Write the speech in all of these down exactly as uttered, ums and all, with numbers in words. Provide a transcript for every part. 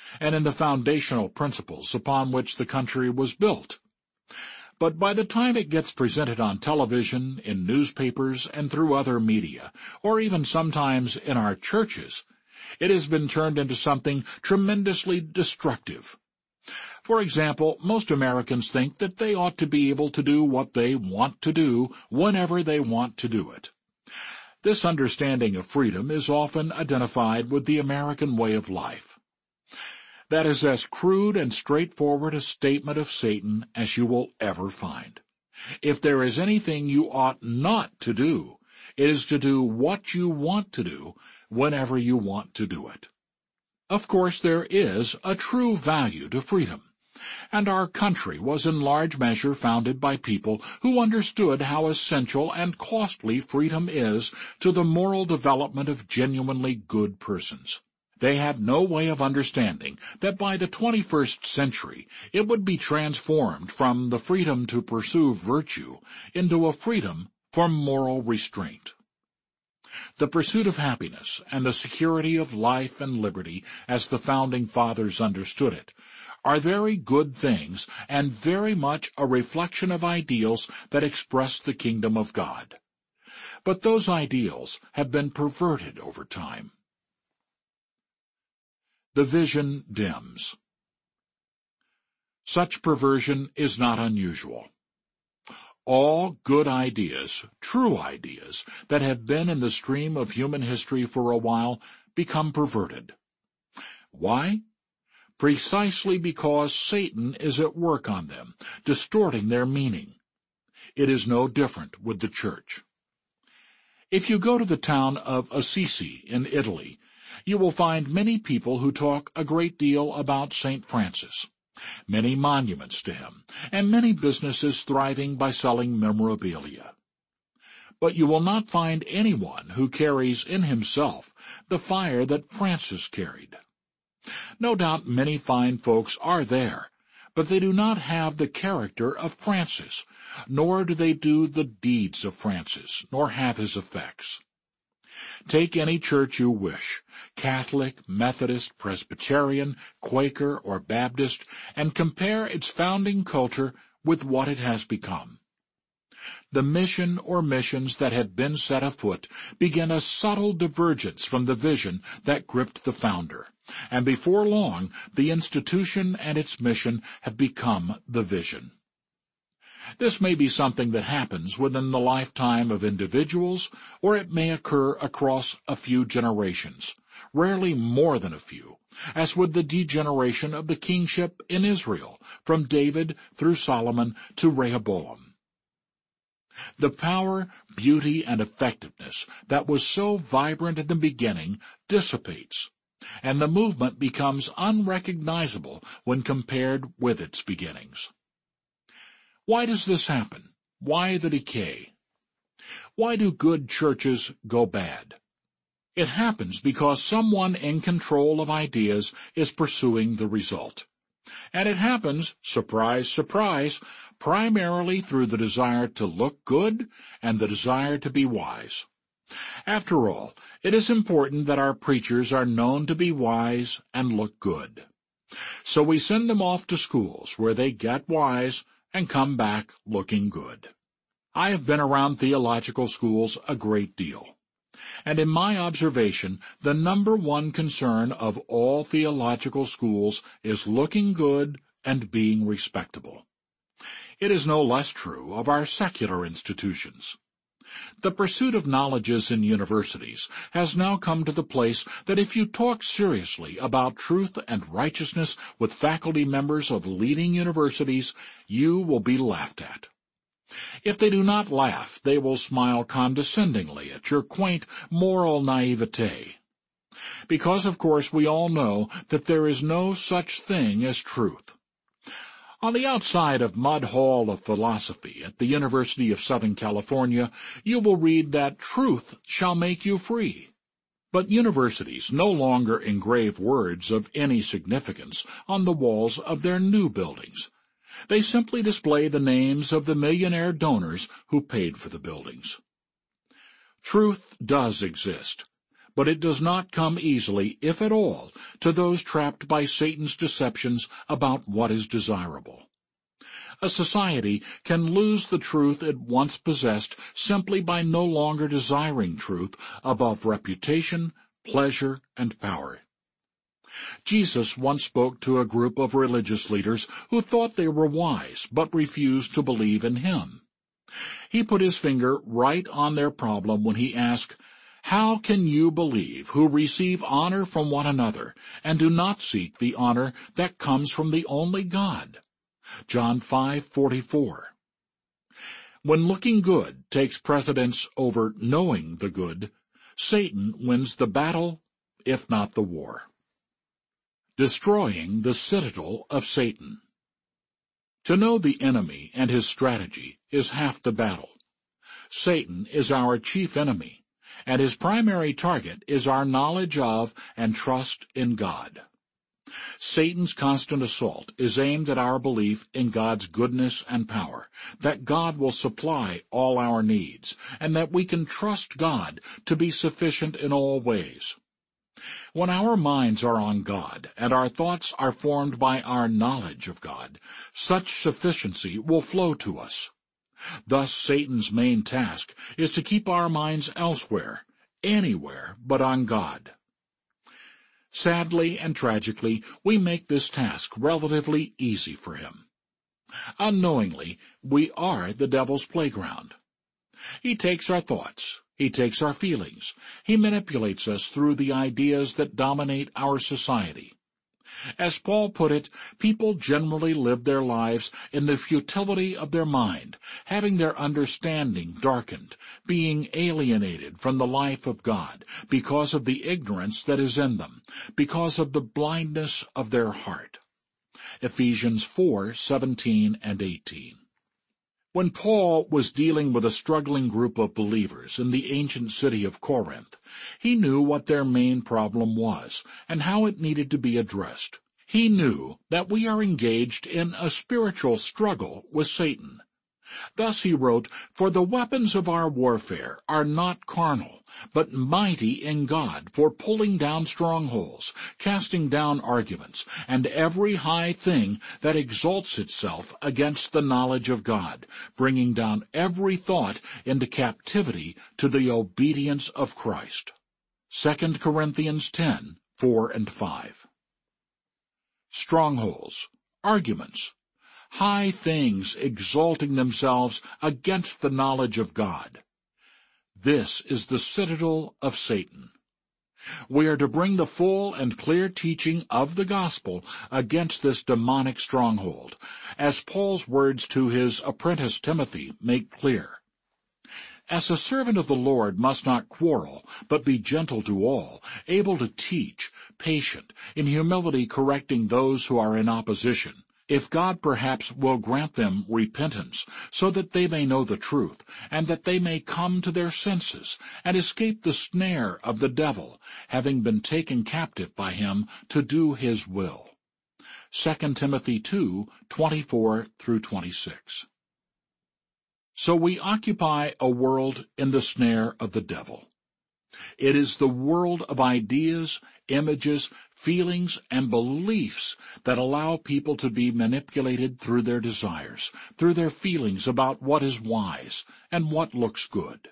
and in the foundational principles upon which the country was built. But by the time it gets presented on television, in newspapers, and through other media, or even sometimes in our churches, it has been turned into something tremendously destructive. For example, most Americans think that they ought to be able to do what they want to do whenever they want to do it. This understanding of freedom is often identified with the American way of life. That is as crude and straightforward a statement of Satan as you will ever find. If there is anything you ought not to do, it is to do what you want to do whenever you want to do it. Of course, there is a true value to freedom, and our country was in large measure founded by people who understood how essential and costly freedom is to the moral development of genuinely good persons. They had no way of understanding that by the twenty-first century it would be transformed from the freedom to pursue virtue into a freedom for moral restraint. The pursuit of happiness and the security of life and liberty, as the Founding Fathers understood it, are very good things and very much a reflection of ideals that express the kingdom of God. But those ideals have been perverted over time. The vision dims. Such perversion is not unusual. All good ideas, true ideas, that have been in the stream of human history for a while become perverted. Why? Precisely because Satan is at work on them, distorting their meaning. It is no different with the church. If you go to the town of Assisi in Italy, you will find many people who talk a great deal about Saint Francis, many monuments to him, and many businesses thriving by selling memorabilia. But you will not find anyone who carries in himself the fire that Francis carried. No doubt many fine folks are there, but they do not have the character of Francis, nor do they do the deeds of Francis, nor have his effects. Take any church you wish, Catholic, Methodist, Presbyterian, Quaker, or Baptist, and compare its founding culture with what it has become. The mission or missions that have been set afoot begin a subtle divergence from the vision that gripped the founder, and before long the institution and its mission have become the vision. This may be something that happens within the lifetime of individuals, or it may occur across a few generations, rarely more than a few, as with the degeneration of the kingship in Israel, from David through Solomon to Rehoboam. The power, beauty, and effectiveness that was so vibrant in the beginning dissipates, and the movement becomes unrecognizable when compared with its beginnings. Why does this happen? Why the decay? Why do good churches go bad? It happens because someone in control of ideas is pursuing the result. And it happens, surprise, surprise, primarily through the desire to look good and the desire to be wise. After all, it is important that our preachers are known to be wise and look good. So we send them off to schools where they get wise and come back looking good. I have been around theological schools a great deal, and in my observation, the number one concern of all theological schools is looking good and being respectable. It is no less true of our secular institutions. The pursuit of knowledges in universities has now come to the place that if you talk seriously about truth and righteousness with faculty members of leading universities, you will be laughed at. If they do not laugh, they will smile condescendingly at your quaint moral naivete. Because, of course, we all know that there is no such thing as truth. On the outside of Mudd Hall of Philosophy at the University of Southern California, you will read that truth shall make you free. But universities no longer engrave words of any significance on the walls of their new buildings. They simply display the names of the millionaire donors who paid for the buildings. Truth does exist, but it does not come easily, if at all, to those trapped by Satan's deceptions about what is desirable. A society can lose the truth it once possessed simply by no longer desiring truth above reputation, pleasure, and power. Jesus once spoke to a group of religious leaders who thought they were wise but refused to believe in him. He put his finger right on their problem when he asked, "How can you believe who receive honor from one another and do not seek the honor that comes from the only God?" John five forty-four. When looking good takes precedence over knowing the good, Satan wins the battle, if not the war. Destroying the citadel of Satan. To know the enemy and his strategy is half the battle. Satan is our chief enemy, and his primary target is our knowledge of and trust in God. Satan's constant assault is aimed at our belief in God's goodness and power, that God will supply all our needs, and that we can trust God to be sufficient in all ways. When our minds are on God and our thoughts are formed by our knowledge of God, such sufficiency will flow to us. Thus Satan's main task is to keep our minds elsewhere, anywhere but on God. Sadly and tragically, we make this task relatively easy for him. Unknowingly, we are the devil's playground. He takes our thoughts. He takes our feelings. He manipulates us through the ideas that dominate our society. As Paul put it, people generally live their lives in the futility of their mind, having their understanding darkened, being alienated from the life of God because of the ignorance that is in them, because of the blindness of their heart. Ephesians four seventeen and eighteen. When Paul was dealing with a struggling group of believers in the ancient city of Corinth, he knew what their main problem was and how it needed to be addressed. He knew that we are engaged in a spiritual struggle with Satan. Thus he wrote, "For the weapons of our warfare are not carnal, but mighty in God for pulling down strongholds, casting down arguments, and every high thing that exalts itself against the knowledge of God, bringing down every thought into captivity to the obedience of Christ." Second Corinthians ten, four and five. Strongholds, arguments, high things exalting themselves against the knowledge of God. This is the citadel of Satan. We are to bring the full and clear teaching of the gospel against this demonic stronghold, as Paul's words to his apprentice Timothy make clear. As a servant of the Lord must not quarrel, but be gentle to all, able to teach, patient, in humility correcting those who are in opposition, if God perhaps will grant them repentance, so that they may know the truth, and that they may come to their senses, and escape the snare of the devil, having been taken captive by him to do his will. Second Timothy two, twenty-four through twenty-six. So we occupy a world in the snare of the devil. It is the world of ideas, images, feelings, and beliefs that allow people to be manipulated through their desires, through their feelings about what is wise and what looks good.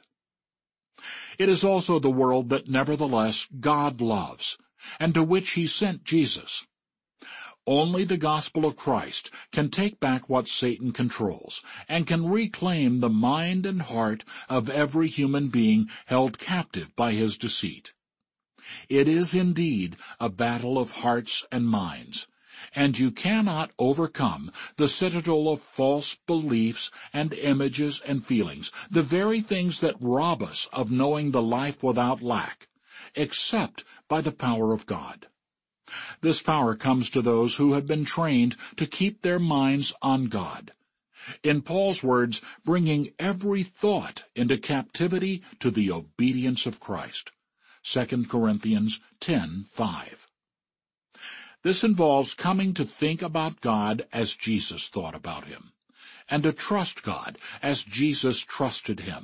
It is also the world that nevertheless God loves, and to which he sent Jesus. Only the gospel of Christ can take back what Satan controls, and can reclaim the mind and heart of every human being held captive by his deceit. It is indeed a battle of hearts and minds, and you cannot overcome the citadel of false beliefs and images and feelings, the very things that rob us of knowing the life without lack, except by the power of God. This power comes to those who have been trained to keep their minds on God. In Paul's words, bringing every thought into captivity to the obedience of Christ. Second Corinthians ten, five. This involves coming to think about God as Jesus thought about him, and to trust God as Jesus trusted him.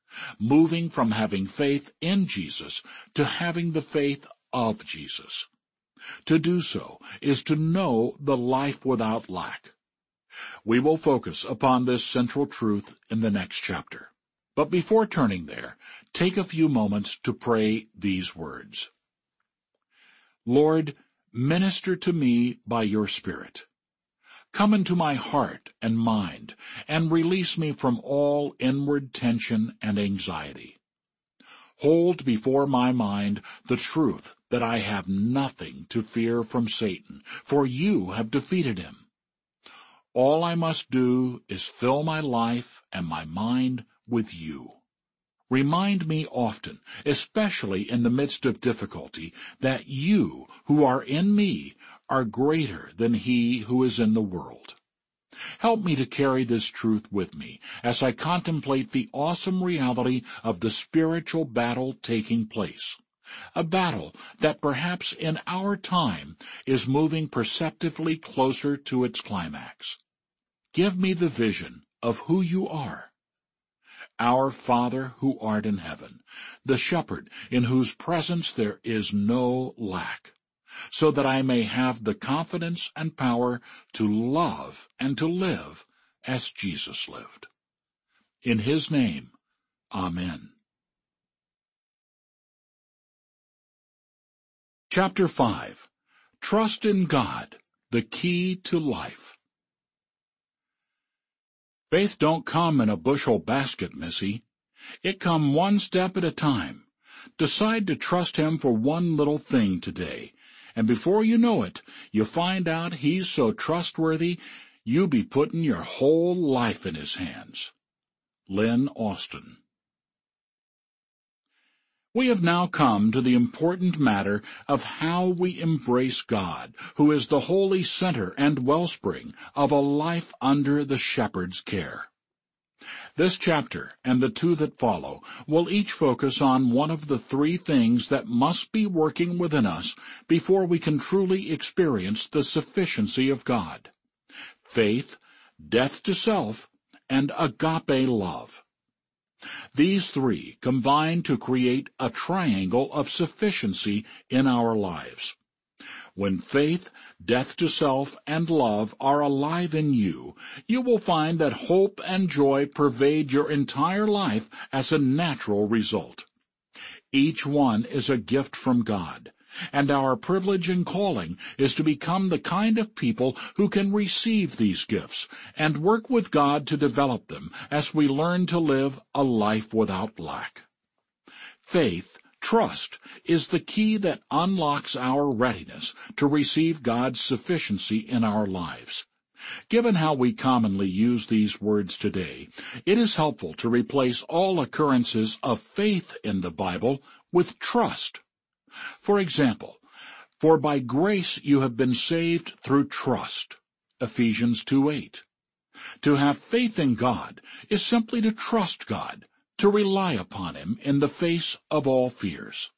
moving from having faith in Jesus to having the faith of Jesus. To do so is to know the life without lack. We will focus upon this central truth in the next chapter. But before turning there, take a few moments to pray these words. Lord, minister to me by your Spirit. Come into my heart and mind, and release me from all inward tension and anxiety. Hold before my mind the truth that I have nothing to fear from Satan, for you have defeated him. All I must do is fill my life and my mind with you. Remind me often, especially in the midst of difficulty, that you who are in me are greater than he who is in the world. Help me to carry this truth with me as I contemplate the awesome reality of the spiritual battle taking place, a battle that perhaps in our time is moving perceptively closer to its climax. Give me the vision of who you are. Our Father who art in heaven, the shepherd in whose presence there is no lack, so that I may have the confidence and power to love and to live as Jesus lived. In his name, Amen. Chapter five. Trust in God, the key to life. Faith don't come in a bushel basket, missy. It come one step at a time. Decide to trust him for one little thing today, and before you know it, you find out he's so trustworthy, you be putting your whole life in his hands. Lynn Austin. We have now come to the important matter of how we embrace God, who is the holy center and wellspring of a life under the shepherd's care. This chapter and the two that follow will each focus on one of the three things that must be working within us before we can truly experience the sufficiency of God: faith, death to self, and agape love. These three combine to create a triangle of sufficiency in our lives. When faith, death to self, and love are alive in you, you will find that hope and joy pervade your entire life as a natural result. Each one is a gift from God, and our privilege and calling is to become the kind of people who can receive these gifts and work with God to develop them as we learn to live a life without lack. Faith, trust, is the key that unlocks our readiness to receive God's sufficiency in our lives. Given how we commonly use these words today, it is helpful to replace all occurrences of faith in the Bible with trust. For example, for by grace you have been saved through trust, Ephesians two eight. To have faith in God is simply to trust God, to rely upon him in the face of all fears.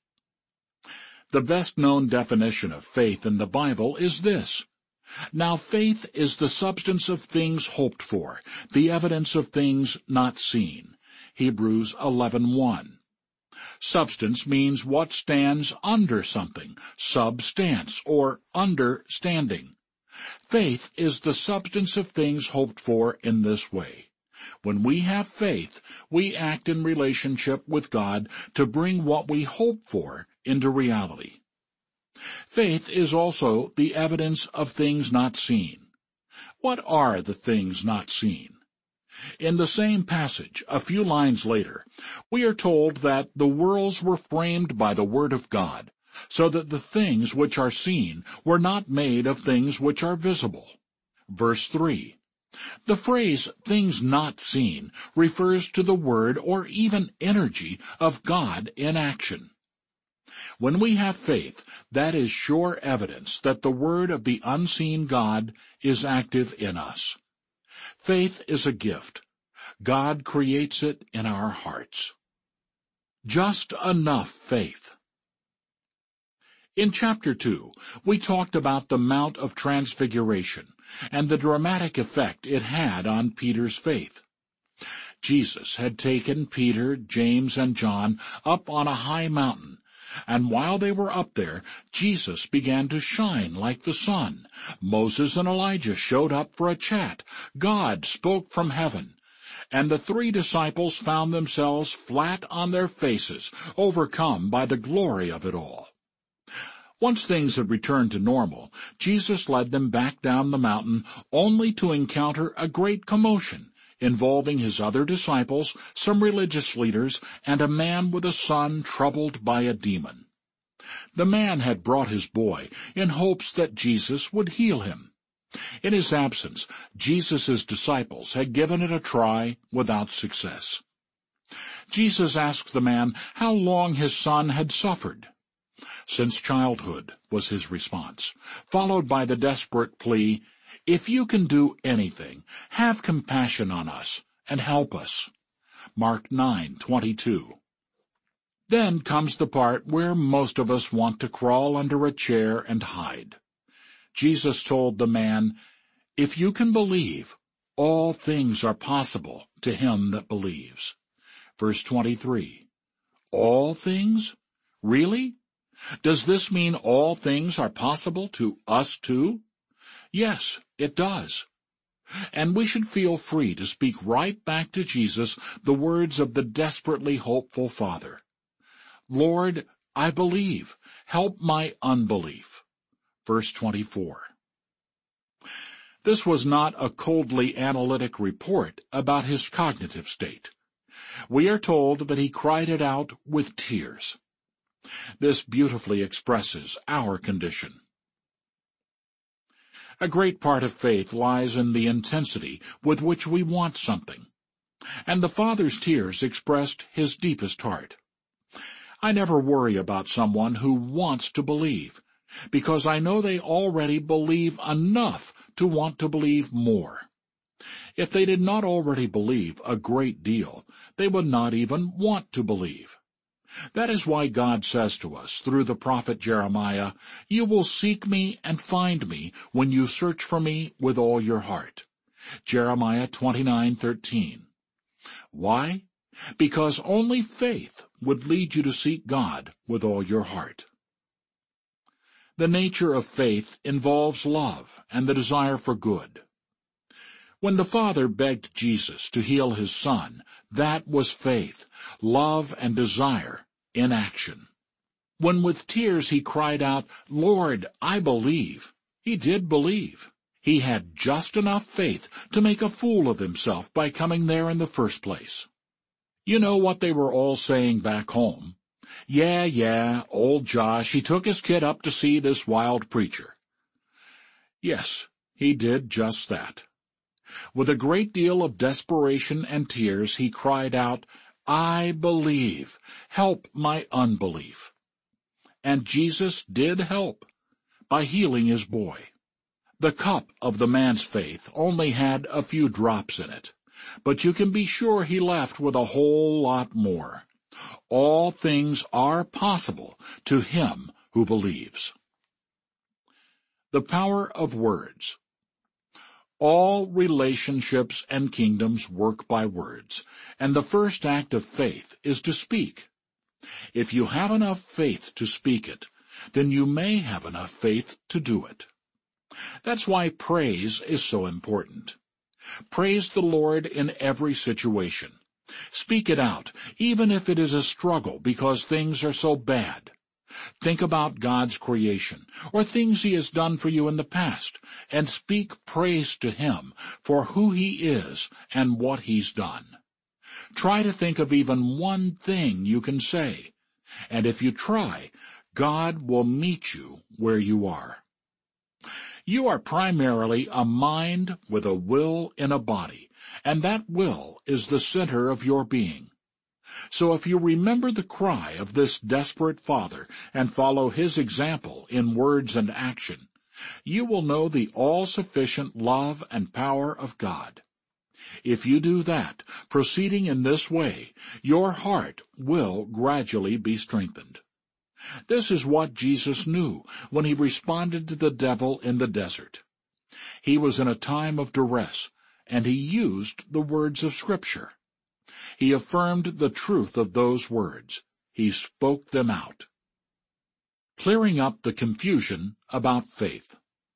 The best-known definition of faith in the Bible is this: Now faith is the substance of things hoped for, the evidence of things not seen, Hebrews eleven one. Substance means what stands under something, substance, or understanding. Faith is the substance of things hoped for in this way. When we have faith, we act in relationship with God to bring what we hope for into reality. Faith is also the evidence of things not seen. What are the things not seen? In the same passage, a few lines later, we are told that the worlds were framed by the Word of God, so that the things which are seen were not made of things which are visible. Verse three. The phrase, things not seen, refers to the Word or even energy of God in action. When we have faith, that is sure evidence that the Word of the unseen God is active in us. Faith is a gift. God creates it in our hearts. Just enough faith. In chapter two, we talked about the Mount of Transfiguration and the dramatic effect it had on Peter's faith. Jesus had taken Peter, James, and John up on a high mountain, and while they were up there, Jesus began to shine like the sun. Moses and Elijah showed up for a chat. God spoke from heaven, and the three disciples found themselves flat on their faces, overcome by the glory of it all. Once things had returned to normal, Jesus led them back down the mountain, only to encounter a great commotion involving his other disciples, some religious leaders, and a man with a son troubled by a demon. The man had brought his boy in hopes that Jesus would heal him. In his absence, Jesus' disciples had given it a try without success. Jesus asked the man how long his son had suffered. "Since childhood," was his response, followed by the desperate plea, "If you can do anything, have compassion on us and help us." Mark nine twenty-two. Then comes the part where most of us want to crawl under a chair and hide. Jesus told the man, "If you can believe, all things are possible to him that believes." Verse twenty-three. All things? Really? Does this mean all things are possible to us too? Yes, it does. And we should feel free to speak right back to Jesus the words of the desperately hopeful father. "Lord, I believe. Help my unbelief." Verse twenty-four. This was not a coldly analytic report about his cognitive state. We are told that he cried it out with tears. This beautifully expresses our condition. A great part of faith lies in the intensity with which we want something, and the father's tears expressed his deepest heart. I never worry about someone who wants to believe, because I know they already believe enough to want to believe more. If they did not already believe a great deal, they would not even want to believe. That is why God says to us through the prophet Jeremiah, "You will seek me and find me when you search for me with all your heart." Jeremiah twenty-nine thirteen. Why? Because only faith would lead you to seek God with all your heart. The nature of faith involves love and the desire for good. When the father begged Jesus to heal his son, that was faith, love and desire in action. When with tears he cried out, "Lord, I believe," he did believe. He had just enough faith to make a fool of himself by coming there in the first place. You know what they were all saying back home. Yeah, yeah, old Josh, he took his kid up to see this wild preacher. Yes, he did just that. With a great deal of desperation and tears, he cried out, "I believe. Help my unbelief." And Jesus did help by healing his boy. The cup of the man's faith only had a few drops in it, but you can be sure he left with a whole lot more. All things are possible to him who believes. The power of words. All relationships and kingdoms work by words, and the first act of faith is to speak. If you have enough faith to speak it, then you may have enough faith to do it. That's why praise is so important. Praise the Lord in every situation. Speak it out, even if it is a struggle because things are so bad. Think about God's creation, or things he has done for you in the past, and speak praise to him for who he is and what he's done. Try to think of even one thing you can say, and if you try, God will meet you where you are. You are primarily a mind with a will in a body, and that will is the center of your being. So if you remember the cry of this desperate father and follow his example in words and action, you will know the all-sufficient love and power of God. If you do that, proceeding in this way, your heart will gradually be strengthened. This is what Jesus knew when he responded to the devil in the desert. He was in a time of duress, and he used the words of Scripture. He affirmed the truth of those words. He spoke them out. Clearing up the confusion about faith.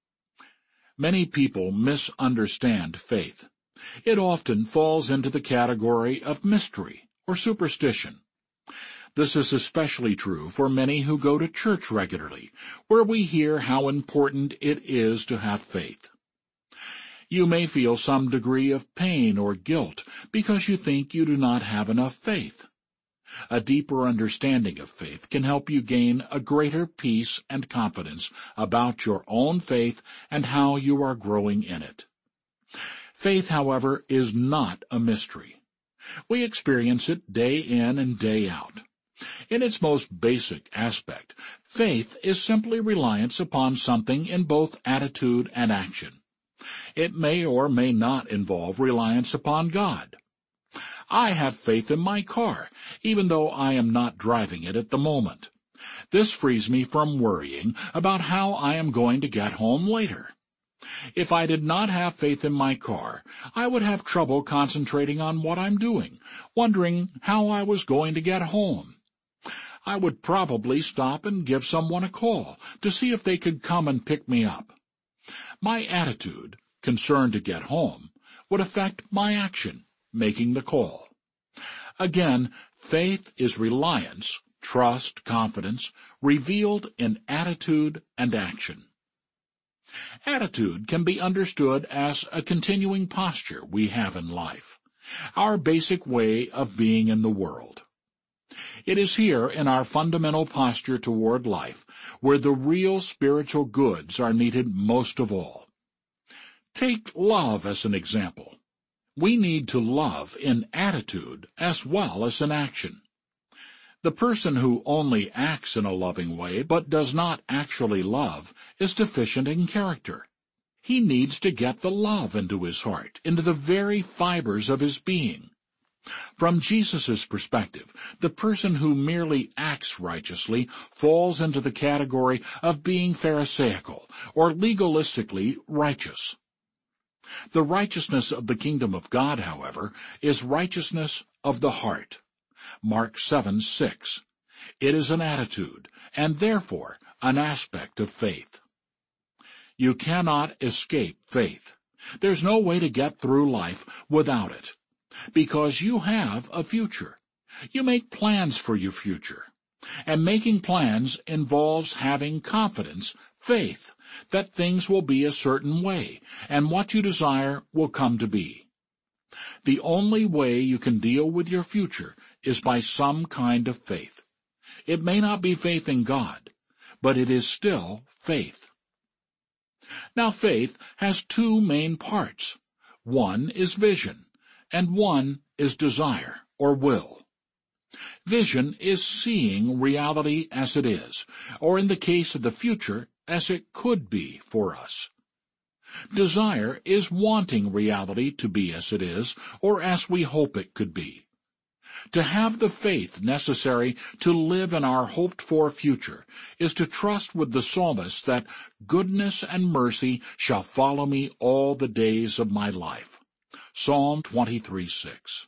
Many people misunderstand faith. It often falls into the category of mystery or superstition. This is especially true for many who go to church regularly, where we hear how important it is to have faith. You may feel some degree of pain or guilt because you think you do not have enough faith. A deeper understanding of faith can help you gain a greater peace and confidence about your own faith and how you are growing in it. Faith, however, is not a mystery. We experience it day in and day out. In its most basic aspect, faith is simply reliance upon something in both attitude and action. It may or may not involve reliance upon God. I have faith in my car, even though I am not driving it at the moment. This frees me from worrying about how I am going to get home later. If I did not have faith in my car, I would have trouble concentrating on what I'm doing, wondering how I was going to get home. I would probably stop and give someone a call to see if they could come and pick me up. My attitude, concerned to get home, would affect my action, making the call. Again, faith is reliance, trust, confidence, revealed in attitude and action. Attitude can be understood as a continuing posture we have in life, our basic way of being in the world. It is here in our fundamental posture toward life where the real spiritual goods are needed most of all. Take love as an example. We need to love in attitude as well as in action. The person who only acts in a loving way but does not actually love is deficient in character. He needs to get the love into his heart, into the very fibers of his being. From Jesus' perspective, the person who merely acts righteously falls into the category of being pharisaical or legalistically righteous. The righteousness of the kingdom of God, however, is righteousness of the heart. Mark seven six. It is an attitude, and therefore an aspect of faith. You cannot escape faith. There's no way to get through life without it, because you have a future. You make plans for your future, and making plans involves having confidence, faith, that things will be a certain way, and what you desire will come to be. The only way you can deal with your future is by some kind of faith. It may not be faith in God, but it is still faith. Now, faith has two main parts. One is vision, and one is desire or will. Vision is seeing reality as it is, or in the case of the future, as it could be for us. Desire is wanting reality to be as it is, or as we hope it could be. To have the faith necessary to live in our hoped-for future is to trust with the psalmist that goodness and mercy shall follow me all the days of my life. Psalm twenty-three six.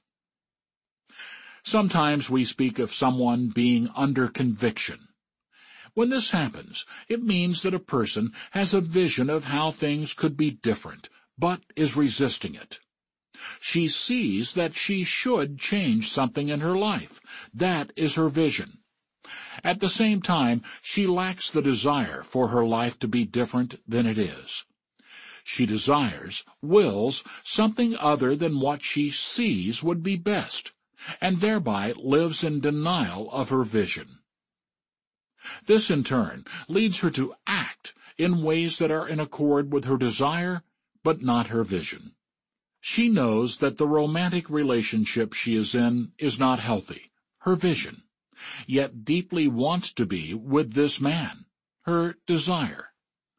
Sometimes we speak of someone being under conviction. When this happens, it means that a person has a vision of how things could be different, but is resisting it. She sees that she should change something in her life. That is her vision. At the same time, she lacks the desire for her life to be different than it is. She desires, wills, something other than what she sees would be best, and thereby lives in denial of her vision. This, in turn, leads her to act in ways that are in accord with her desire, but not her vision. She knows that the romantic relationship she is in is not healthy, her vision, yet deeply wants to be with this man, her desire.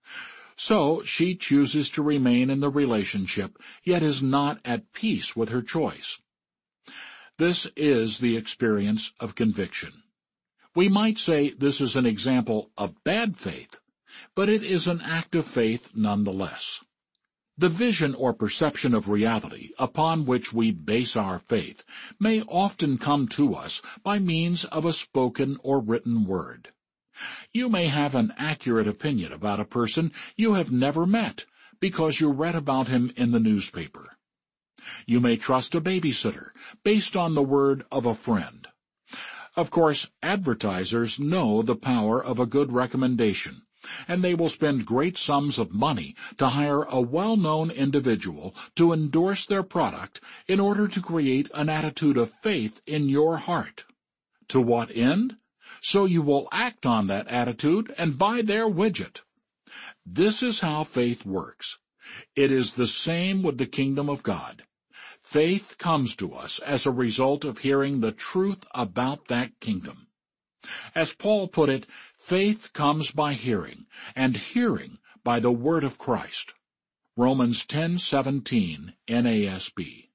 So she chooses to remain in the relationship, yet is not at peace with her choice. This is the experience of conviction. We might say this is an example of bad faith, but it is an act of faith nonetheless. The vision or perception of reality upon which we base our faith may often come to us by means of a spoken or written word. You may have an accurate opinion about a person you have never met because you read about him in the newspaper. You may trust a babysitter based on the word of a friend. Of course, advertisers know the power of a good recommendation, and they will spend great sums of money to hire a well-known individual to endorse their product in order to create an attitude of faith in your heart. To what end? So you will act on that attitude and buy their widget. This is how faith works. It is the same with the kingdom of God. Faith comes to us as a result of hearing the truth about that kingdom. As Paul put it, faith comes by hearing, and hearing by the word of Christ. Romans ten seventeen, N A S B.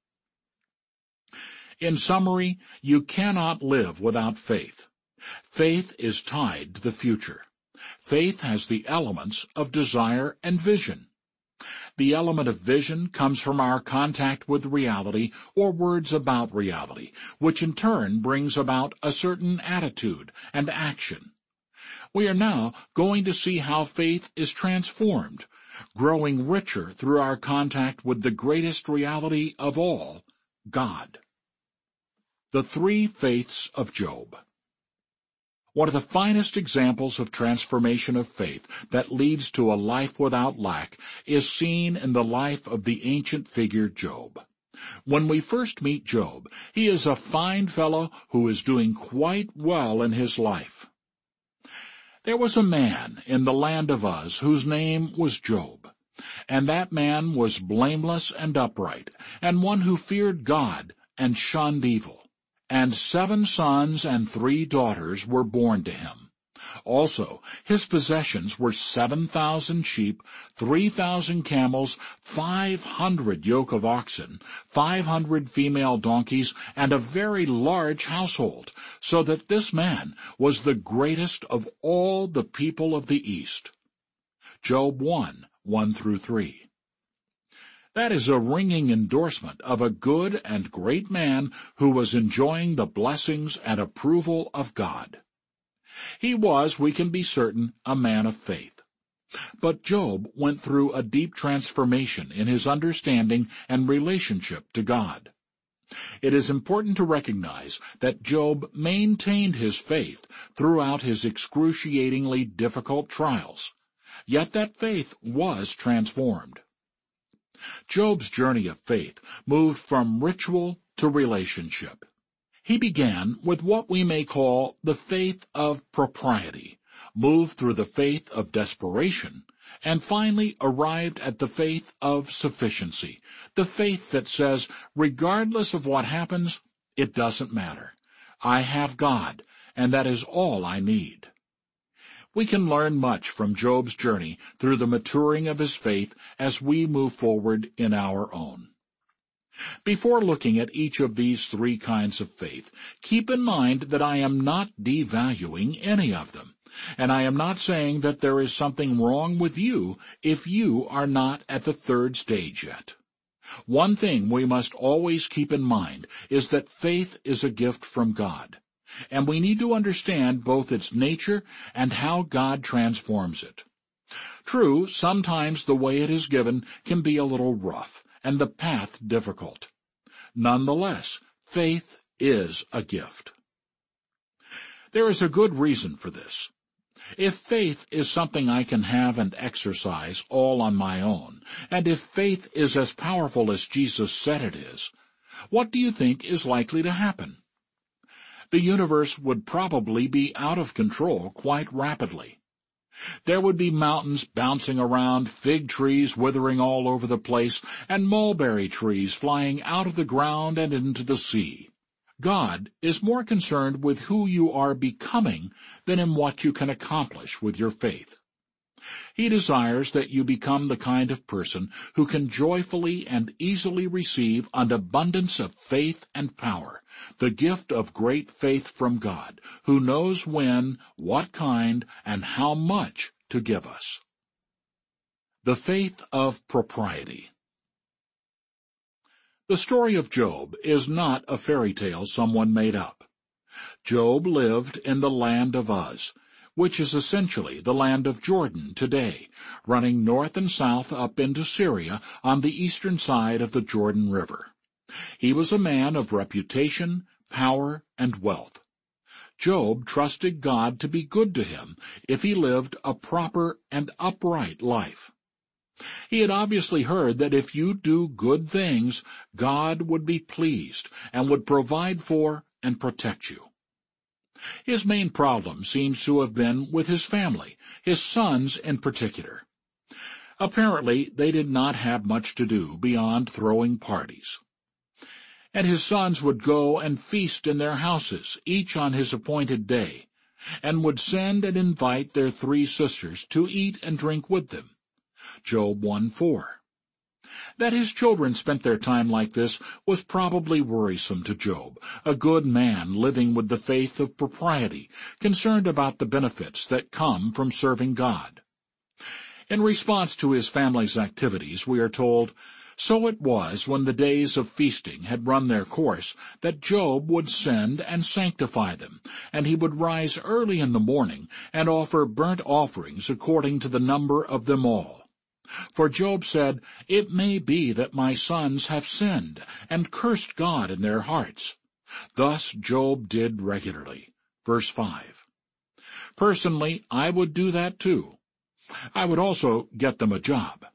In summary, you cannot live without faith. Faith is tied to the future. Faith has the elements of desire and vision. The element of vision comes from our contact with reality or words about reality, which in turn brings about a certain attitude and action. We are now going to see how faith is transformed, growing richer through our contact with the greatest reality of all, God. The three faiths of Job. One of the finest examples of transformation of faith that leads to a life without lack is seen in the life of the ancient figure Job. When we first meet Job, he is a fine fellow who is doing quite well in his life. There was a man in the land of Uz whose name was Job, and that man was blameless and upright, and one who feared God and shunned evil. And seven sons and three daughters were born to him. Also, his possessions were seven thousand sheep, three thousand camels, five hundred yoke of oxen, five hundred female donkeys, and a very large household, so that this man was the greatest of all the people of the East. Job one, one through three. That is a ringing endorsement of a good and great man who was enjoying the blessings and approval of God. He was, we can be certain, a man of faith. But Job went through a deep transformation in his understanding and relationship to God. It is important to recognize that Job maintained his faith throughout his excruciatingly difficult trials, yet that faith was transformed. Job's journey of faith moved from ritual to relationship. He began with what we may call the faith of propriety, moved through the faith of desperation, and finally arrived at the faith of sufficiency, the faith that says, regardless of what happens, it doesn't matter. I have God, and that is all I need. We can learn much from Job's journey through the maturing of his faith as we move forward in our own. Before looking at each of these three kinds of faith, keep in mind that I am not devaluing any of them, and I am not saying that there is something wrong with you if you are not at the third stage yet. One thing we must always keep in mind is that faith is a gift from God, and we need to understand both its nature and how God transforms it. True, sometimes the way it is given can be a little rough, and the path difficult. Nonetheless, faith is a gift. There is a good reason for this. If faith is something I can have and exercise all on my own, and if faith is as powerful as Jesus said it is, what do you think is likely to happen? The universe would probably be out of control quite rapidly. There would be mountains bouncing around, fig trees withering all over the place, and mulberry trees flying out of the ground and into the sea. God is more concerned with who you are becoming than in what you can accomplish with your faith. He desires that you become the kind of person who can joyfully and easily receive an abundance of faith and power, the gift of great faith from God, who knows when, what kind, and how much to give us. The faith of propriety. The story of Job is not a fairy tale someone made up. Job lived in the land of Uz, which is essentially the land of Jordan today, running north and south up into Syria on the eastern side of the Jordan River. He was a man of reputation, power, and wealth. Job trusted God to be good to him if he lived a proper and upright life. He had obviously heard that if you do good things, God would be pleased and would provide for and protect you. His main problem seems to have been with his family, his sons in particular. Apparently, they did not have much to do beyond throwing parties. And his sons would go and feast in their houses, each on his appointed day, and would send and invite their three sisters to eat and drink with them. Job one four. That his children spent their time like this was probably worrisome to Job, a good man living with the faith of propriety, concerned about the benefits that come from serving God. In response to his family's activities, we are told, "So it was when the days of feasting had run their course that Job would send and sanctify them, and he would rise early in the morning and offer burnt offerings according to the number of them all. For Job said, 'It may be that my sons have sinned and cursed God in their hearts.' Thus Job did regularly." Verse five. Personally, I would do that too. I would also get them a job.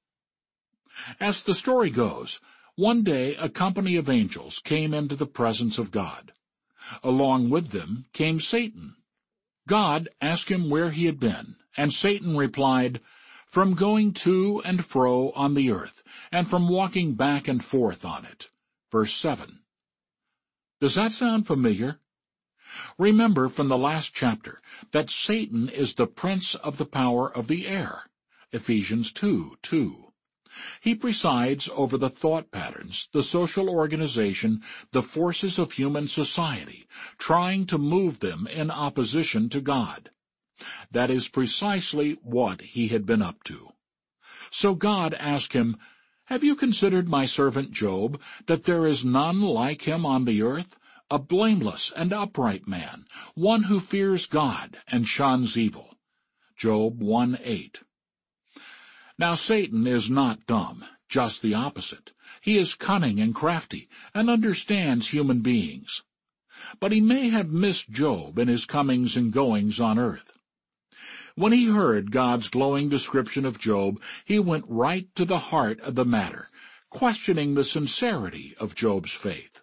As the story goes, one day a company of angels came into the presence of God. Along with them came Satan. God asked him where he had been, and Satan replied, "From going to and fro on the earth, and from walking back and forth on it." Verse seven. Does that sound familiar? Remember from the last chapter that Satan is the prince of the power of the air. Ephesians two two. He presides over the thought patterns, the social organization, the forces of human society, trying to move them in opposition to God. That is precisely what he had been up to. So God asked him, "Have you considered my servant Job, that there is none like him on the earth, a blameless and upright man, one who fears God and shuns evil?" Job one eight. Now Satan is not dumb, just the opposite. He is cunning and crafty, and understands human beings. But he may have missed Job in his comings and goings on earth. When he heard God's glowing description of Job, he went right to the heart of the matter, questioning the sincerity of Job's faith.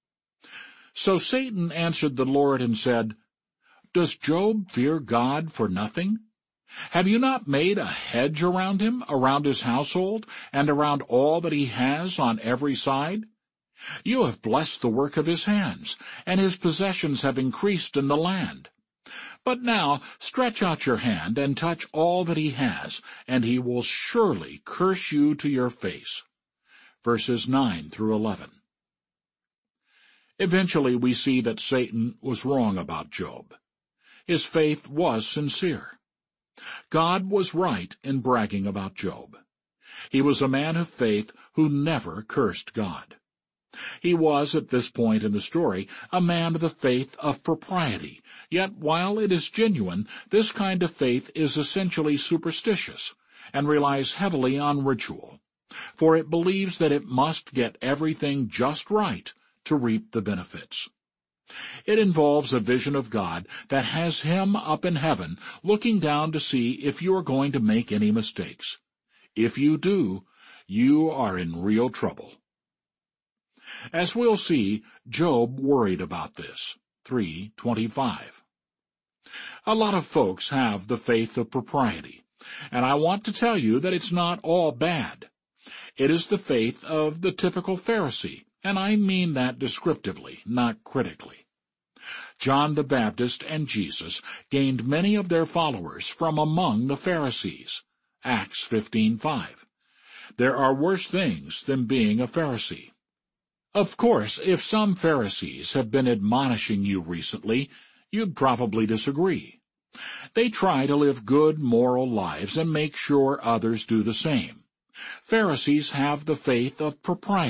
So Satan answered the Lord and said, "Does Job fear God for nothing? Have you not made a hedge around him, around his household, and around all that he has on every side? You have blessed the work of his hands, and his possessions have increased in the land. But now stretch out your hand and touch all that he has, and he will surely curse you to your face." Verses nine through eleven. Eventually we see that Satan was wrong about Job. His faith was sincere. God was right in bragging about Job. He was a man of faith who never cursed God. He was, at this point in the story, a man of the faith of propriety, yet while it is genuine, this kind of faith is essentially superstitious, and relies heavily on ritual, for it believes that it must get everything just right to reap the benefits. It involves a vision of God that has him up in heaven, looking down to see if you are going to make any mistakes. If you do, you are in real trouble. As we'll see, Job worried about this. three twenty-five. A lot of folks have the faith of propriety, and I want to tell you that it's not all bad. It is the faith of the typical Pharisee, and I mean that descriptively, not critically. John the Baptist and Jesus gained many of their followers from among the Pharisees. Acts fifteen five. There are worse things than being a Pharisee. Of course, if some Pharisees have been admonishing you recently, you'd probably disagree. They try to live good moral lives and make sure others do the same. Pharisees have the faith of propriety,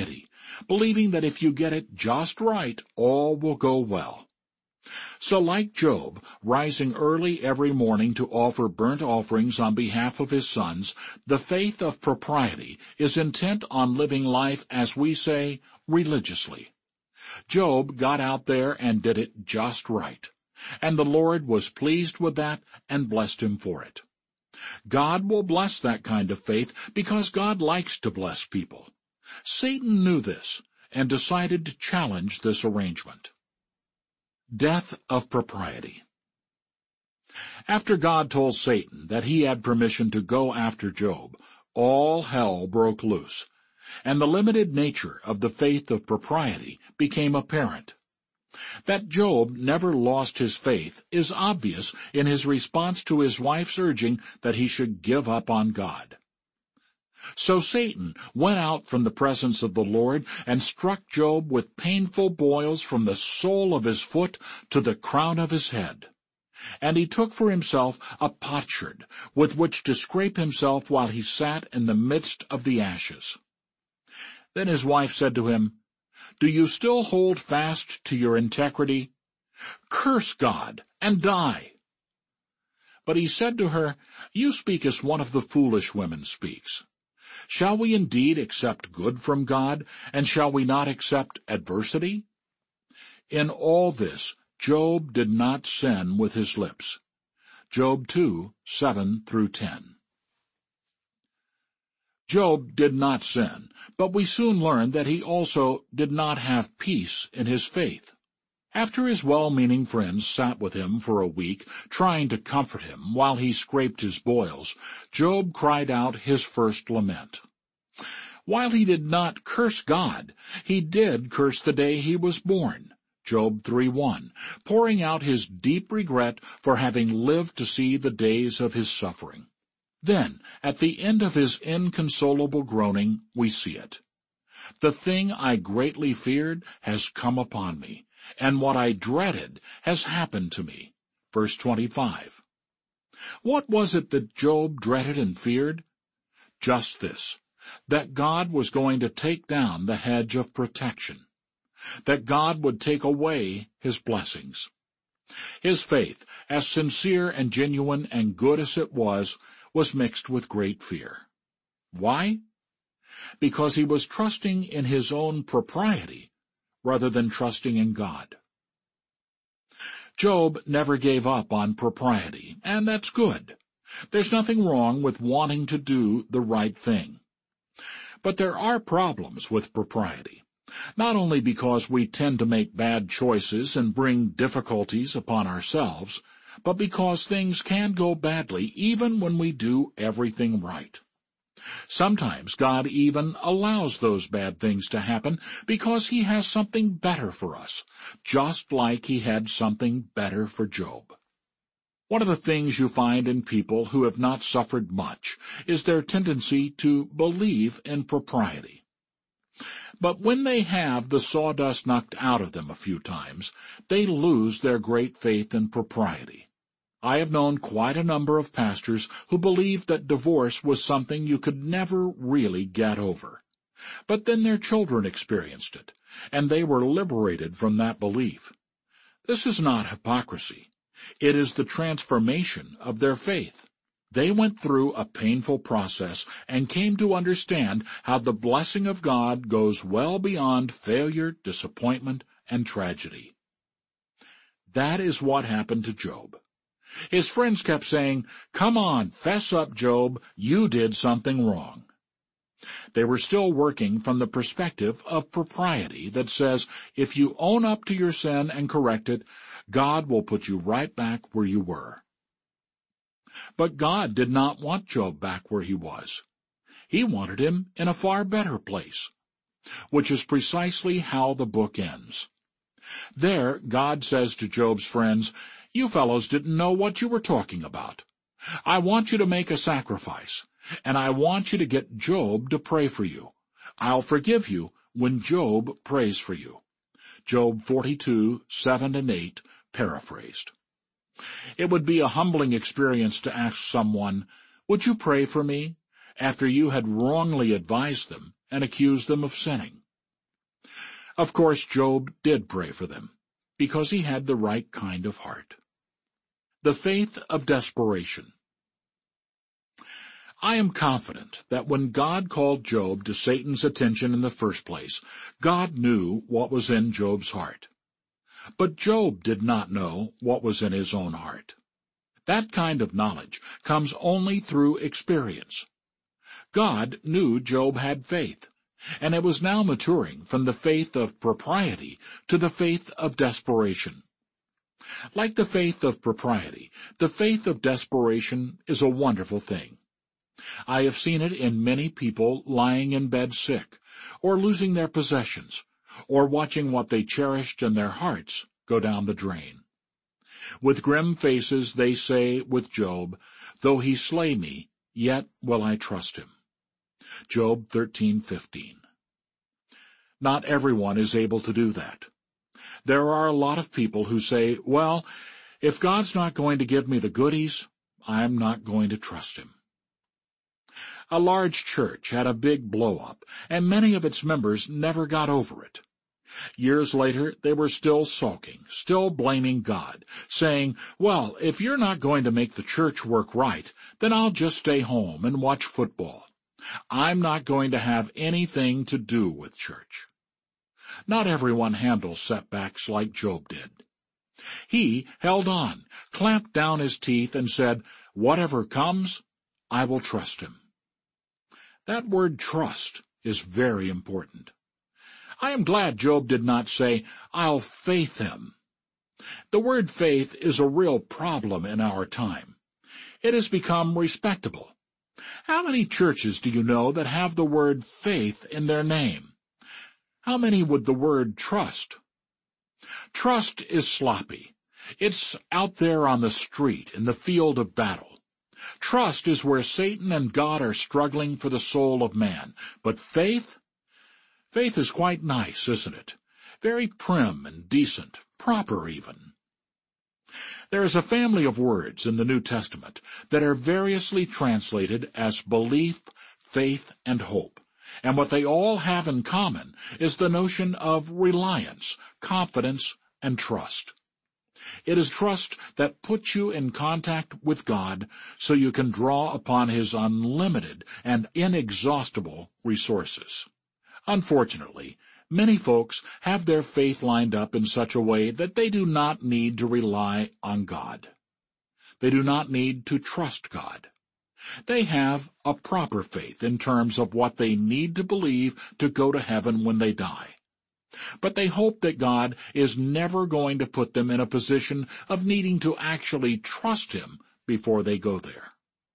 believing that if you get it just right, all will go well. So like Job, rising early every morning to offer burnt offerings on behalf of his sons, the faith of propriety is intent on living life, as we say, religiously. Job got out there and did it just right, and the Lord was pleased with that and blessed him for it. God will bless that kind of faith because God likes to bless people. Satan knew this and decided to challenge this arrangement. Death of propriety. After God told Satan that he had permission to go after Job, all hell broke loose, and the limited nature of the faith of propriety became apparent. That Job never lost his faith is obvious in his response to his wife's urging that he should give up on God. So Satan went out from the presence of the Lord and struck Job with painful boils from the sole of his foot to the crown of his head. And he took for himself a potsherd with which to scrape himself while he sat in the midst of the ashes. Then his wife said to him, "Do you still hold fast to your integrity? Curse God and die." But he said to her, "You speak as one of the foolish women speaks. Shall we indeed accept good from God, and shall we not accept adversity?" In all this, Job did not sin with his lips. Job two, seven through ten. Job did not sin, but we soon learned that he also did not have peace in his faith. After his well-meaning friends sat with him for a week, trying to comfort him while he scraped his boils, Job cried out his first lament. While he did not curse God, he did curse the day he was born, Job three one, pouring out his deep regret for having lived to see the days of his suffering. Then, at the end of his inconsolable groaning, we see it. "The thing I greatly feared has come upon me, and what I dreaded has happened to me." Verse twenty-five. What was it that Job dreaded and feared? Just this, that God was going to take down the hedge of protection, that God would take away his blessings. His faith, as sincere and genuine and good as it was, was mixed with great fear. Why? Because he was trusting in his own propriety rather than trusting in God. Job never gave up on propriety, and that's good. There's nothing wrong with wanting to do the right thing. But there are problems with propriety, not only because we tend to make bad choices and bring difficulties upon ourselves, but because things can go badly even when we do everything right. Sometimes God even allows those bad things to happen because he has something better for us, just like he had something better for Job. One of the things you find in people who have not suffered much is their tendency to believe in propriety. But when they have the sawdust knocked out of them a few times, they lose their great faith in propriety. I have known quite a number of pastors who believed that divorce was something you could never really get over. But then their children experienced it, and they were liberated from that belief. This is not hypocrisy. It is the transformation of their faith. They went through a painful process and came to understand how the blessing of God goes well beyond failure, disappointment, and tragedy. That is what happened to Job. His friends kept saying, "Come on, fess up, Job, you did something wrong." They were still working from the perspective of propriety that says, if you own up to your sin and correct it, God will put you right back where you were. But God did not want Job back where he was. He wanted him in a far better place, which is precisely how the book ends. There, God says to Job's friends, "You fellows didn't know what you were talking about. I want you to make a sacrifice, and I want you to get Job to pray for you. I'll forgive you when Job prays for you." Job forty-two, seven and eight, paraphrased. It would be a humbling experience to ask someone, "Would you pray for me?" after you had wrongly advised them and accused them of sinning. Of course, Job did pray for them, because he had the right kind of heart. The faith of desperation. I am confident that when God called Job to Satan's attention in the first place, God knew what was in Job's heart. But Job did not know what was in his own heart. That kind of knowledge comes only through experience. God knew Job had faith, and it was now maturing from the faith of propriety to the faith of desperation. Like the faith of propriety, the faith of desperation is a wonderful thing. I have seen it in many people lying in bed sick, or losing their possessions, or watching what they cherished in their hearts go down the drain. With grim faces they say with Job, "Though he slay me, yet will I trust him." Job thirteen fifteen. Not everyone is able to do that. There are a lot of people who say, "Well, if God's not going to give me the goodies, I'm not going to trust him." A large church had a big blow-up, and many of its members never got over it. Years later, they were still sulking, still blaming God, saying, "Well, if you're not going to make the church work right, then I'll just stay home and watch football. I'm not going to have anything to do with church." Not everyone handles setbacks like Job did. He held on, clamped down his teeth, and said, "Whatever comes, I will trust him." That word trust is very important. I am glad Job did not say, "I'll faith him." The word faith is a real problem in our time. It has become respectable. How many churches do you know that have the word faith in their name? How many would the word trust? Trust is sloppy. It's out there on the street, in the field of battle. Trust is where Satan and God are struggling for the soul of man. But faith? Faith is quite nice, isn't it? Very prim and decent, proper even. There is a family of words in the New Testament that are variously translated as belief, faith, and hope, and what they all have in common is the notion of reliance, confidence, and trust. It is trust that puts you in contact with God so you can draw upon his unlimited and inexhaustible resources. Unfortunately, many folks have their faith lined up in such a way that they do not need to rely on God. They do not need to trust God. They have a proper faith in terms of what they need to believe to go to heaven when they die. But they hope that God is never going to put them in a position of needing to actually trust him before they go there.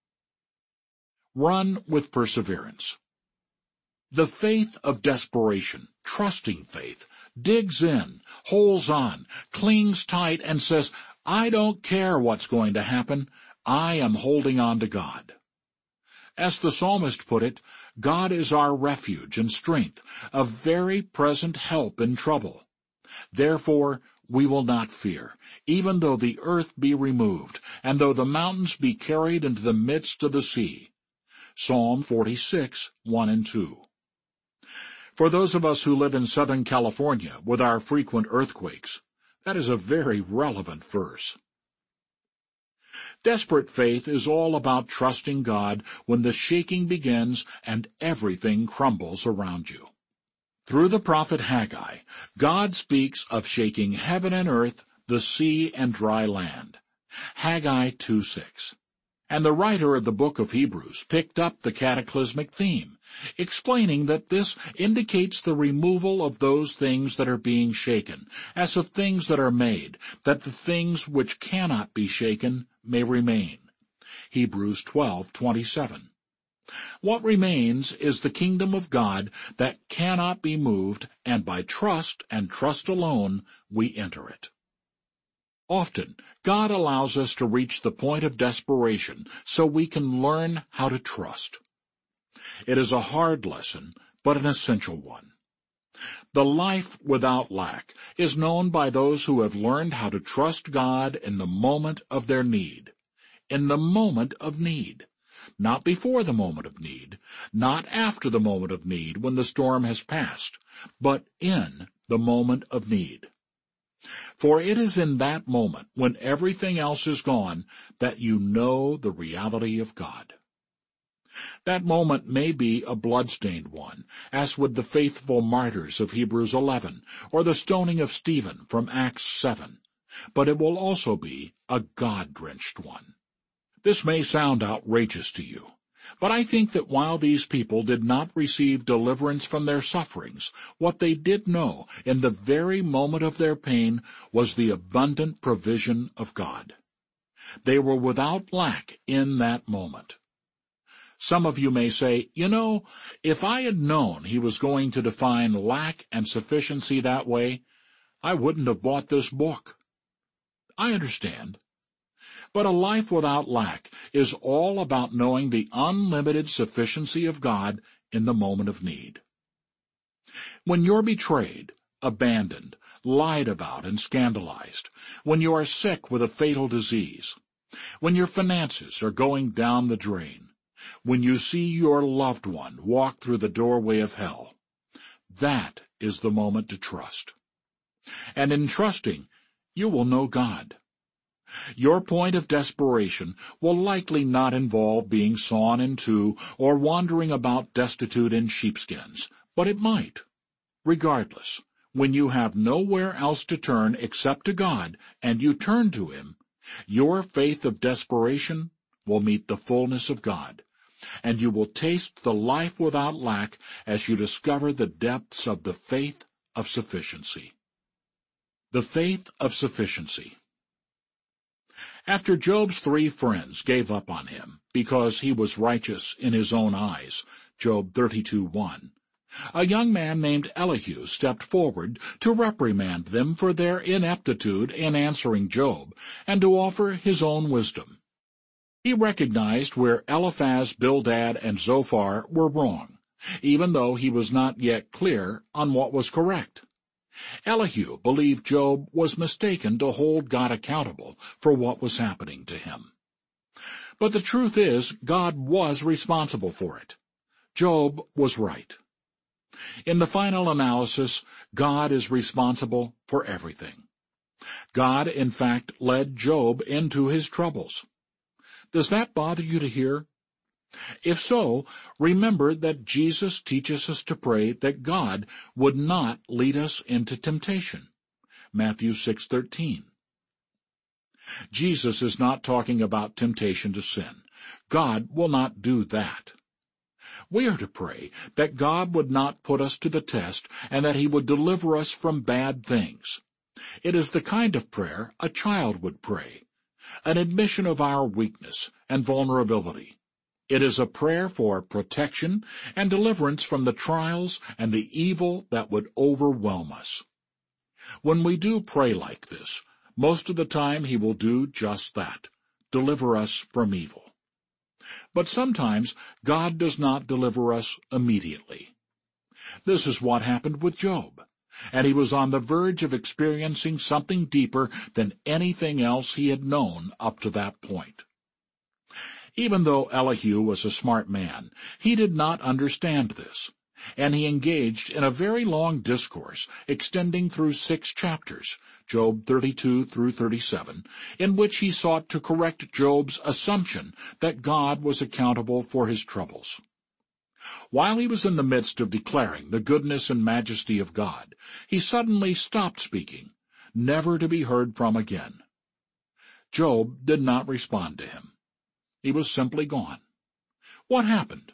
Run with perseverance. The faith of desperation, trusting faith, digs in, holds on, clings tight, and says, "I don't care what's going to happen. I am holding on to God." As the psalmist put it, God is our refuge and strength, a very present help in trouble. Therefore we will not fear, even though the earth be removed, and though the mountains be carried into the midst of the sea. Psalm forty-six, one and two. For those of us who live in Southern California with our frequent earthquakes, that is a very relevant verse. Desperate faith is all about trusting God when the shaking begins and everything crumbles around you. Through the prophet Haggai, God speaks of shaking heaven and earth, the sea and dry land. Haggai two six. And the writer of the book of Hebrews picked up the cataclysmic theme, explaining that this indicates the removal of those things that are being shaken, as of things that are made, that the things which cannot be shaken may remain. Hebrews twelve twenty-seven. What remains is the kingdom of God that cannot be moved, and by trust and trust alone we enter it. Often, God allows us to reach the point of desperation so we can learn how to trust. It is a hard lesson, but an essential one. The life without lack is known by those who have learned how to trust God in the moment of their need. In the moment of need. not before the moment of need, not after the moment of need when the storm has passed, but in the moment of need. For it is in that moment, when everything else is gone, that you know the reality of God. That moment may be a blood-stained one, as with the faithful martyrs of Hebrews eleven, or the stoning of Stephen from Acts seven, but it will also be a God-drenched one. This may sound outrageous to you, but I think that while these people did not receive deliverance from their sufferings, what they did know in the very moment of their pain was the abundant provision of God. They were without lack in that moment. Some of you may say, you know, if I had known he was going to define lack and sufficiency that way, I wouldn't have bought this book. I understand. But a life without lack is all about knowing the unlimited sufficiency of God in the moment of need. When you're betrayed, abandoned, lied about, and scandalized, when you are sick with a fatal disease, when your finances are going down the drain, when you see your loved one walk through the doorway of hell, that is the moment to trust. And in trusting, you will know God. Your point of desperation will likely not involve being sawn in two or wandering about destitute in sheepskins, but it might. Regardless, when you have nowhere else to turn except to God, and you turn to Him, your faith of desperation will meet the fullness of God, and you will taste the life without lack as you discover the depths of the faith of sufficiency. The faith of sufficiency. After Job's three friends gave up on him because he was righteous in his own eyes, Job thirty-two one, a young man named Elihu stepped forward to reprimand them for their ineptitude in answering Job and to offer his own wisdom. He recognized where Eliphaz, Bildad, and Zophar were wrong, even though he was not yet clear on what was correct. Elihu believed Job was mistaken to hold God accountable for what was happening to him. But the truth is, God was responsible for it. Job was right. In the final analysis, God is responsible for everything. God, in fact, led Job into his troubles. Does that bother you to hear? If so, remember that Jesus teaches us to pray that God would not lead us into temptation. Matthew six thirteen. Jesus is not talking about temptation to sin. God will not do that. We are to pray that God would not put us to the test and that He would deliver us from bad things. It is the kind of prayer a child would pray, an admission of our weakness and vulnerability. It is a prayer for protection and deliverance from the trials and the evil that would overwhelm us. When we do pray like this, most of the time He will do just that, deliver us from evil. But sometimes God does not deliver us immediately. This is what happened with Job, and he was on the verge of experiencing something deeper than anything else he had known up to that point. Even though Elihu was a smart man, he did not understand this, and he engaged in a very long discourse extending through six chapters, Job thirty-two through thirty-seven, in which he sought to correct Job's assumption that God was accountable for his troubles. While he was in the midst of declaring the goodness and majesty of God, he suddenly stopped speaking, never to be heard from again. Job did not respond to him. He was simply gone. What happened?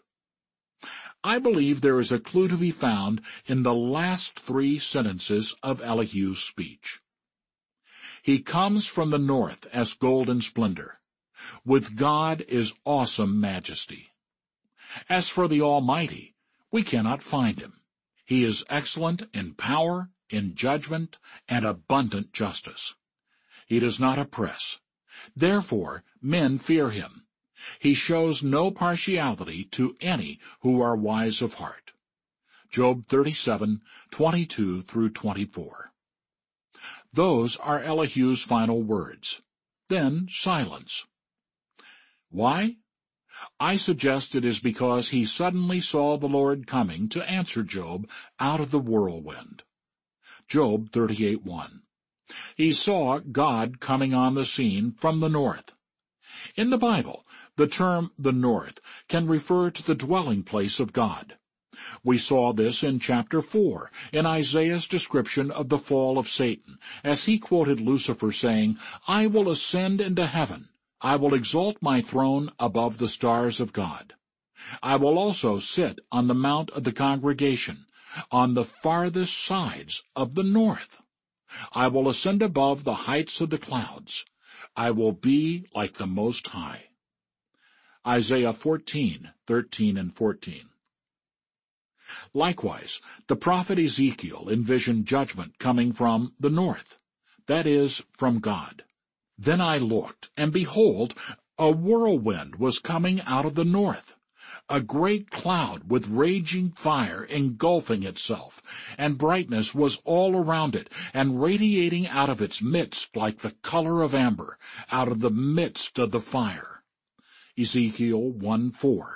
I believe there is a clue to be found in the last three sentences of Elihu's speech. He comes from the north as golden splendor. With God is awesome majesty. As for the Almighty, we cannot find Him. He is excellent in power, in judgment, and abundant justice. He does not oppress. Therefore, men fear Him. He shows no partiality to any who are wise of heart. Job thirty-seven, twenty-two through twenty-four. Those are Elihu's final words. Then silence. Why? I suggest it is because he suddenly saw the Lord coming to answer Job out of the whirlwind. Job thirty-eight one. He saw God coming on the scene from the north. In the Bible, the term the north can refer to the dwelling place of God. We saw this in chapter four, in Isaiah's description of the fall of Satan, as he quoted Lucifer saying, "I will ascend into heaven. I will exalt my throne above the stars of God. I will also sit on the mount of the congregation, on the farthest sides of the north. I will ascend above the heights of the clouds. I will be like the Most High." Isaiah fourteen thirteen and fourteen. Likewise, the prophet Ezekiel envisioned judgment coming from the north, that is, from God. Then I looked, and behold, a whirlwind was coming out of the north, a great cloud with raging fire engulfing itself, and brightness was all around it, and radiating out of its midst like the color of amber, out of the midst of the fire. Ezekiel one four.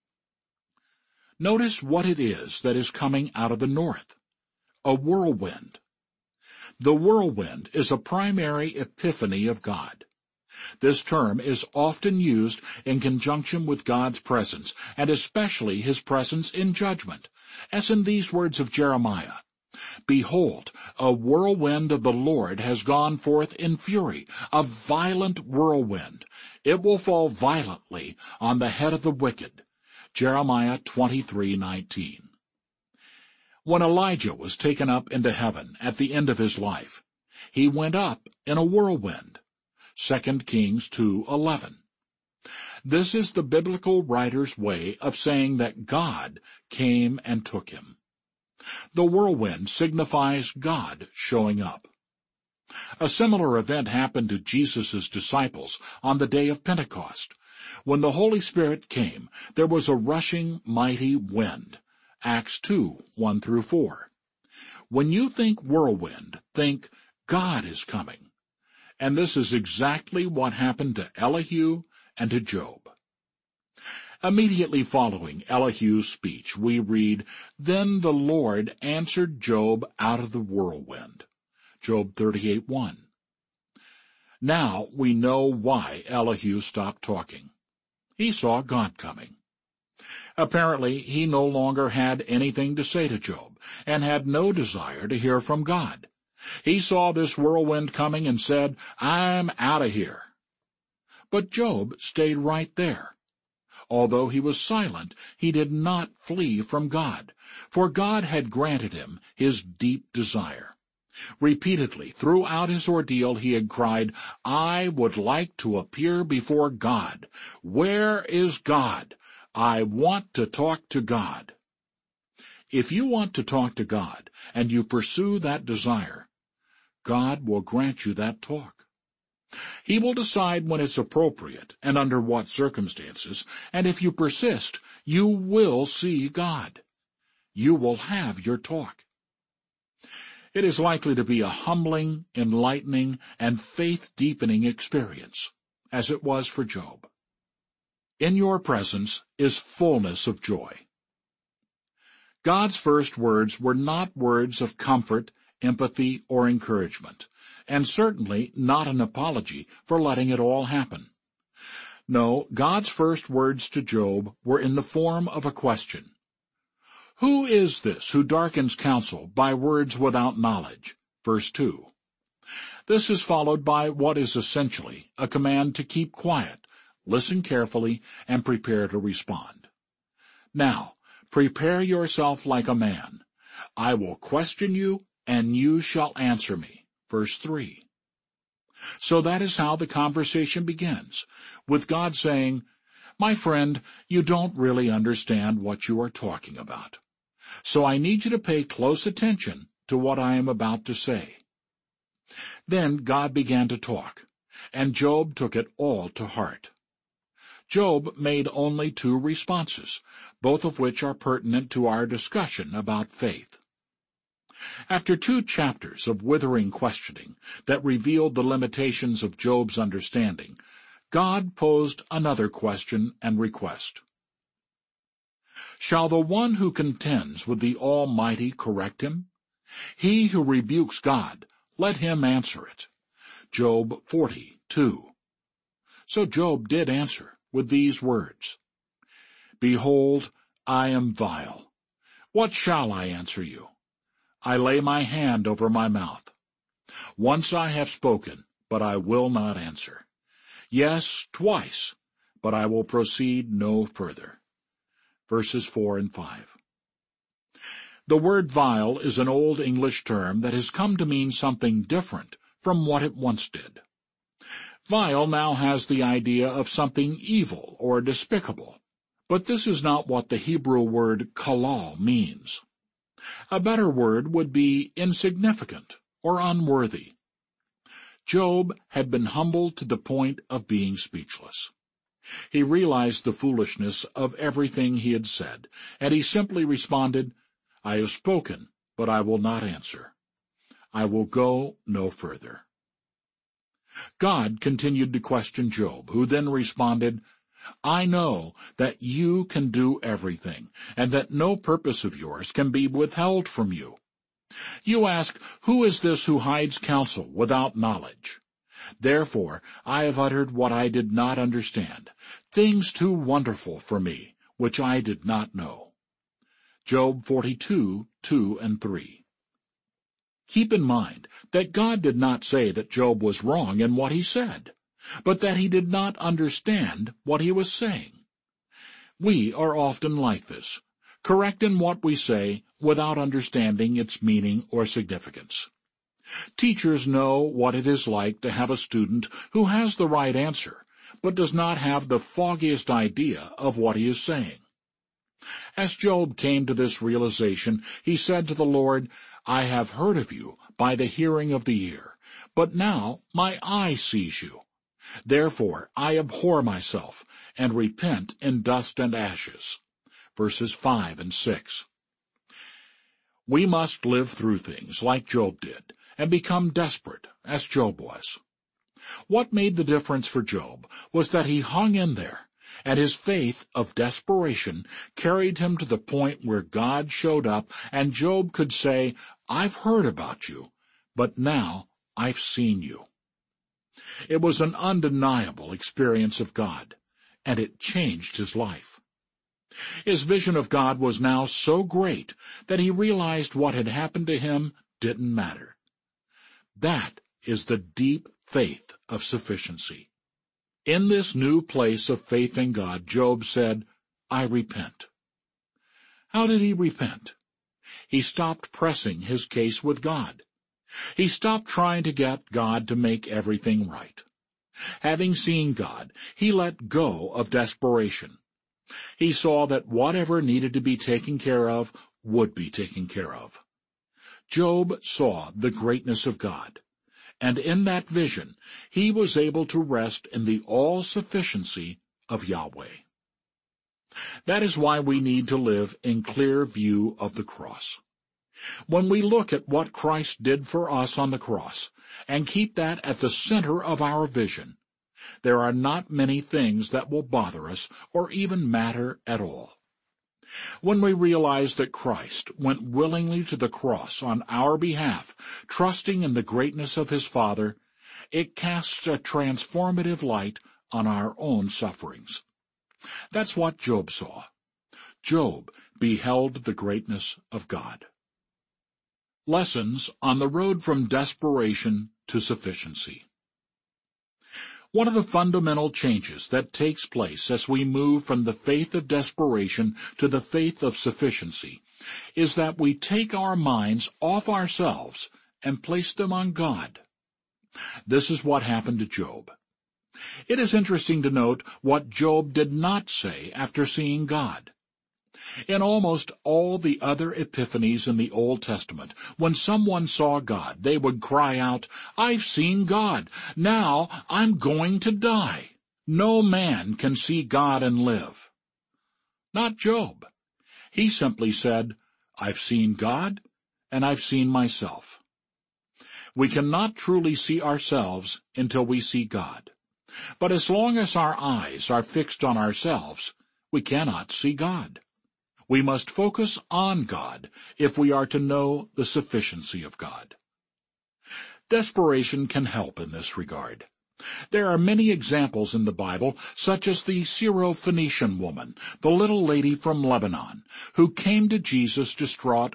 Notice what it is that is coming out of the north. A whirlwind. The whirlwind is a primary epiphany of God. This term is often used in conjunction with God's presence, and especially his presence in judgment, as in these words of Jeremiah, "Behold, a whirlwind of the Lord has gone forth in fury, a violent whirlwind. It will fall violently on the head of the wicked." Jeremiah twenty-three nineteen. When Elijah was taken up into heaven at the end of his life, he went up in a whirlwind. Second Kings two eleven. This is the biblical writer's way of saying that God came and took him. The whirlwind signifies God showing up. A similar event happened to Jesus' disciples on the day of Pentecost. When the Holy Spirit came, there was a rushing, mighty wind. Acts two one through four. When you think whirlwind, think God is coming. And this is exactly what happened to Elihu and to Job. Immediately following Elihu's speech, we read, "Then the Lord answered Job out of the whirlwind." Job thirty-eight one. Now we know why Elihu stopped talking. He saw God coming. Apparently, he no longer had anything to say to Job, and had no desire to hear from God. He saw this whirlwind coming and said, "I'm out of here." But Job stayed right there. Although he was silent, he did not flee from God, for God had granted him his deep desire. Repeatedly, throughout his ordeal, he had cried, "I would like to appear before God. Where is God? I want to talk to God." If you want to talk to God, and you pursue that desire, God will grant you that talk. He will decide when it's appropriate and under what circumstances, and if you persist, you will see God. You will have your talk. It is likely to be a humbling, enlightening, and faith-deepening experience, as it was for Job. In your presence is fullness of joy. God's first words were not words of comfort, empathy, or encouragement, and certainly not an apology for letting it all happen. No, God's first words to Job were in the form of a question. "Who is this who darkens counsel by words without knowledge?" Verse two. This is followed by what is essentially a command to keep quiet, listen carefully, and prepare to respond. "Now, prepare yourself like a man. I will question you, and you shall answer me." Verse three. So that is how the conversation begins, with God saying, "My friend, you don't really understand what you are talking about. So I need you to pay close attention to what I am about to say." Then God began to talk, and Job took it all to heart. Job made only two responses, both of which are pertinent to our discussion about faith. After two chapters of withering questioning that revealed the limitations of Job's understanding, God posed another question and request. Shall the one who contends with the Almighty correct him? He who rebukes God, let him answer it. Job forty, two. So Job did answer with these words, Behold, I am vile. What shall I answer you? I lay my hand over my mouth. Once I have spoken, but I will not answer. Yes, twice, but I will proceed no further. Verses four and five. The word vile is an Old English term that has come to mean something different from what it once did. Vile now has the idea of something evil or despicable, but this is not what the Hebrew word kalal means. A better word would be insignificant or unworthy. Job had been humbled to the point of being speechless. He realized the foolishness of everything he had said, and he simply responded, I have spoken, but I will not answer. I will go no further. God continued to question Job, who then responded, I know that you can do everything, and that no purpose of yours can be withheld from you. You ask, Who is this who hides counsel without knowledge? Therefore I have uttered what I did not understand, things too wonderful for me, which I did not know. Job forty-two, two and three. Keep in mind that God did not say that Job was wrong in what he said, but that he did not understand what he was saying. We are often like this, correct in what we say without understanding its meaning or significance. Teachers know what it is like to have a student who has the right answer, but does not have the foggiest idea of what he is saying. As Job came to this realization, he said to the Lord, I have heard of you by the hearing of the ear, but now my eye sees you. Therefore I abhor myself, and repent in dust and ashes. Verses five and six. We must live through things like Job did, and become desperate, as Job was. What made the difference for Job was that he hung in there, and his faith of desperation carried him to the point where God showed up, and Job could say, I've heard about you, but now I've seen you. It was an undeniable experience of God, and it changed his life. His vision of God was now so great that he realized what had happened to him didn't matter. That is the deep faith of sufficiency. In this new place of faith in God, Job said, I repent. How did he repent? He stopped pressing his case with God. He stopped trying to get God to make everything right. Having seen God, he let go of desperation. He saw that whatever needed to be taken care of would be taken care of. Job saw the greatness of God, and in that vision he was able to rest in the all-sufficiency of Yahweh. That is why we need to live in clear view of the cross. When we look at what Christ did for us on the cross, and keep that at the center of our vision, there are not many things that will bother us or even matter at all. When we realize that Christ went willingly to the cross on our behalf, trusting in the greatness of his Father, it casts a transformative light on our own sufferings. That's what Job saw. Job beheld the greatness of God. Lessons on the road from desperation to sufficiency. One of the fundamental changes that takes place as we move from the faith of desperation to the faith of sufficiency is that we take our minds off ourselves and place them on God. This is what happened to Job. It is interesting to note what Job did not say after seeing God. In almost all the other epiphanies in the Old Testament, when someone saw God, they would cry out, I've seen God. Now I'm going to die. No man can see God and live. Not Job. He simply said, I've seen God, and I've seen myself. We cannot truly see ourselves until we see God. But as long as our eyes are fixed on ourselves, we cannot see God. We must focus on God if we are to know the sufficiency of God. Desperation can help in this regard. There are many examples in the Bible, such as the Syro-Phoenician woman, the little lady from Lebanon, who came to Jesus distraught